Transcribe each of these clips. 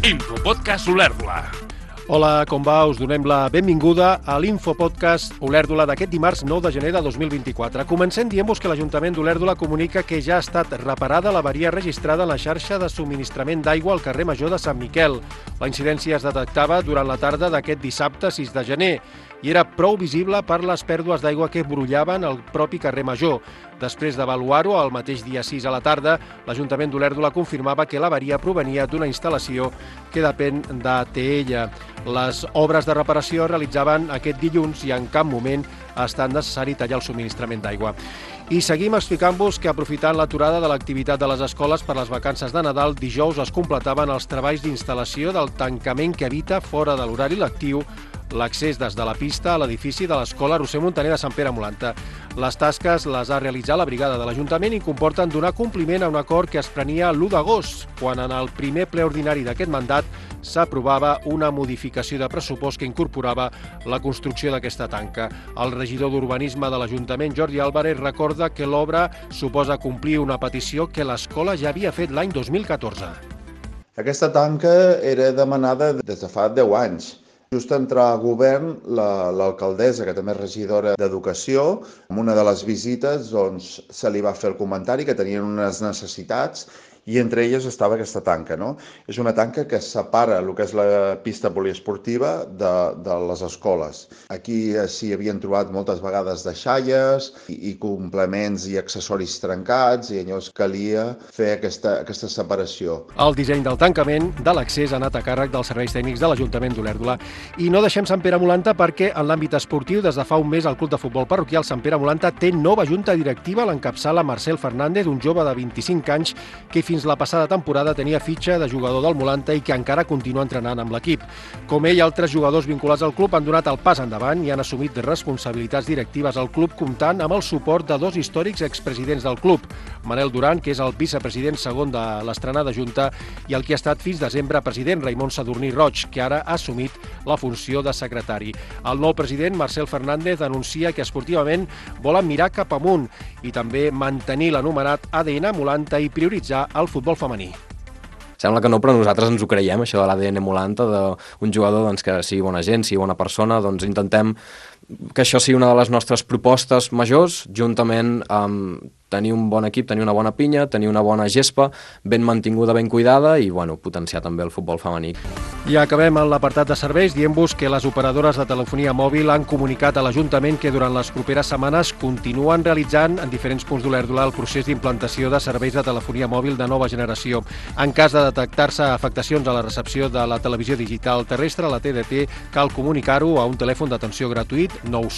Infopodcast Olèrdola. Hola, com va? Us donem la benvinguda a l'Infopodcast Olèrdola d'aquest dimarts 9 de gener de 2024. Comencem dient-vos que l'Ajuntament d'Olèrdola comunica que ja ha estat reparada l'avaria registrada en la xarxa de subministrament d'aigua al carrer Major de Sant Miquel. La incidència es detectava durant la tarda d'aquest dissabte 6 de gener i era prou visible per les pèrdues d'aigua que brollaven al propi carrer Major. Després d'avaluar-ho, el mateix dia 6 a la tarda, l'Ajuntament d'Olèrdola confirmava que l'avaria provenia d'una instal·lació que depèn d'ATL. Les obres de reparació es realitzaven aquest dilluns i en cap moment ha estat necessari tallar el subministrament d'aigua. I seguim explicant-vos que, aprofitant l'aturada de l'activitat de les escoles per les vacances de Nadal, dijous es completaven els treballs d'instal·lació del tancament que evita, fora de l'horari lectiu, l'accés des de la pista a l'edifici de l'Escola Roser Montaner de Sant Pere Molanta. Les tasques les ha realitzat la brigada de l'Ajuntament i comporten donar compliment a un acord que es prenia l'1 d'agost, quan en el primer ple ordinari d'aquest mandat s'aprovava una modificació de pressupost que incorporava la construcció d'aquesta tanca. El regidor d'Urbanisme de l'Ajuntament, Jordi Álvarez, recorda que l'obra suposa complir una petició que l'escola ja havia fet l'any 2014. Aquesta tanca era demanada des de fa 10 anys. Just entrar a govern, l'alcaldessa, que també és regidora d'Educació, en una de les visites se li va fer el comentari que tenien unes necessitats i entre elles estava aquesta tanca. És una tanca que separa el que és la pista poliesportiva de les escoles. Aquí s'hi havien trobat moltes vegades deixalles i complements i accessoris trencats i llavors calia fer aquesta separació. El disseny del tancament de l'accés ha anat a càrrec dels serveis tècnics de l'Ajuntament d'Olèrdola. I no deixem Sant Pere Molanta perquè en l'àmbit esportiu des de fa un mes el Club de Futbol Parroquial Sant Pere Molanta té nova junta directiva, l'encapçala Marcel Fernández, un jove de 25 anys que fins la passada temporada tenia fitxa de jugador del Molanta i que encara continua entrenant amb l'equip. Com ell, altres jugadors vinculats al club han donat el pas endavant i han assumit responsabilitats directives al club, comptant amb el suport de dos històrics expresidents del club, Manel Duran, que és el vicepresident segon de l'estrenada junta, i el que ha estat fins desembre president, Raimon Sadurní Roig, que ara ha assumit la funció de secretari. El nou president, Marcel Fernández, anuncia que esportivament volen mirar cap amunt i també mantenir l'anomenat ADN Molanta i prioritzar el futbol femení. Sembla que no, però nosaltres ens ho creiem, això de l'ADN Molanta, d'un jugador que sigui bona gent, sigui bona persona, intentem que això sigui una de les nostres propostes majors, juntament amb tenir un bon equip, tenir una bona pinya, tenir una bona gespa, ben mantinguda, ben cuidada i potenciar també el futbol femení. I acabem en l'apartat de serveis dient-vos que les operadores de telefonia mòbil han comunicat a l'Ajuntament que durant les properes setmanes continuen realitzant en diferents punts d'Olèrdola el procés d'implantació de serveis de telefonia mòbil de nova generació. En cas de detectar-se afectacions a la recepció de la televisió digital terrestre, la TDT, cal comunicar-ho a un telèfon d'atenció gratuït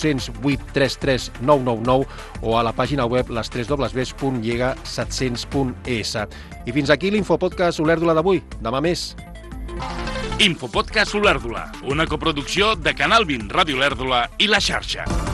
908 33 999 o a la pàgina web www.llega700.es. I fins aquí l'Infopodcast Olèrdola d'avui. Demà més. Infopodcast Olèrdola, una coproducció de Canal 20, Ràdio Olèrdola i La Xarxa.